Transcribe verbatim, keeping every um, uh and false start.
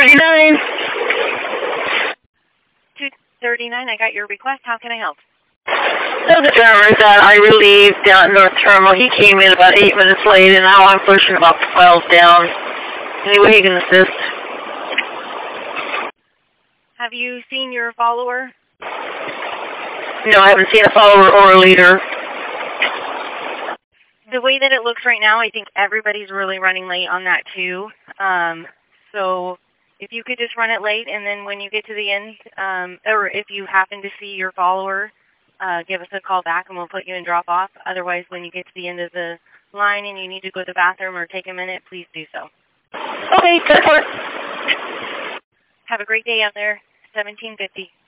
thirty-nine. two thirty-nine, I got your request. How can I help? So the driver that I relieved down at North Terminal, he came in about eight minutes late, and now I'm pushing about twelve down. Any way you can assist? Have you seen your follower? No, I haven't seen a follower or a leader. The way that it looks right now, I think everybody's really running late on that too. Um, so if you could just run it late, and then when you get to the end, um, or if you happen to see your follower, uh, give us a call back and we'll put you in drop off. Otherwise, when you get to the end of the line and you need to go to the bathroom or take a minute, please do so. Okay, that's fine. Have a great day out there. seventeen fifty.